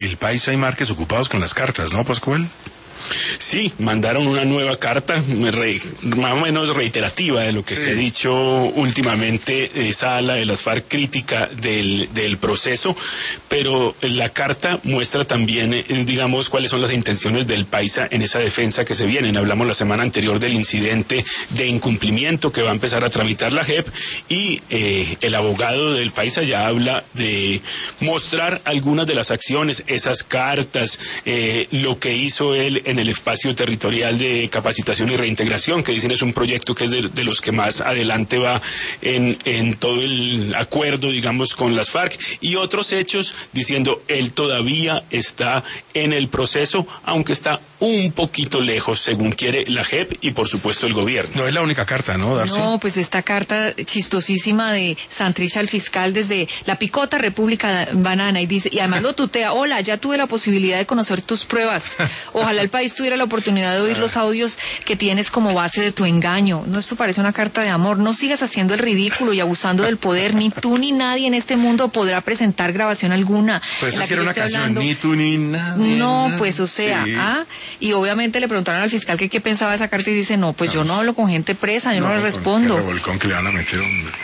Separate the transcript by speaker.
Speaker 1: El Paisa y Márquez ocupados con las cartas, ¿no, Pascual?
Speaker 2: Sí, mandaron una nueva carta, más o menos reiterativa de lo que se ha dicho últimamente. Esa ala de las FARC crítica del proceso, pero la carta muestra también, digamos, cuáles son las intenciones del Paisa en esa defensa que se vienen. Hablamos la semana anterior del incidente de incumplimiento que va a empezar a tramitar la JEP, y el abogado del Paisa ya habla de mostrar algunas de las acciones, esas cartas, lo que hizo él en el espacio territorial de capacitación y reintegración, que dicen es un proyecto que es de los que más adelante va en todo el acuerdo, digamos, con las FARC, y otros hechos diciendo él todavía está en el proceso, aunque está un poquito lejos, según quiere la JEP y por supuesto el gobierno.
Speaker 1: No es la única carta, ¿no, Darcy?
Speaker 3: No, pues esta carta chistosísima de Santrich al fiscal desde la picota República Banana, y dice, y además lo tutea: hola, ya tuve la posibilidad de conocer tus pruebas, ojalá el país tuviera la oportunidad de oír los audios que tienes como base de tu engaño. No, esto parece una carta de amor. No sigas haciendo el ridículo y abusando del poder. Ni tú ni nadie en este mundo podrá presentar grabación alguna.
Speaker 1: Pues esa era una canción, ni tú ni nadie.
Speaker 3: No, pues o sea,
Speaker 1: sí.
Speaker 3: Y obviamente le preguntaron al fiscal que qué pensaba de esa carta, y dice, no, pues yo no hablo con gente presa, yo no le respondo.
Speaker 1: Qué revolcón que le van a meter, hombre.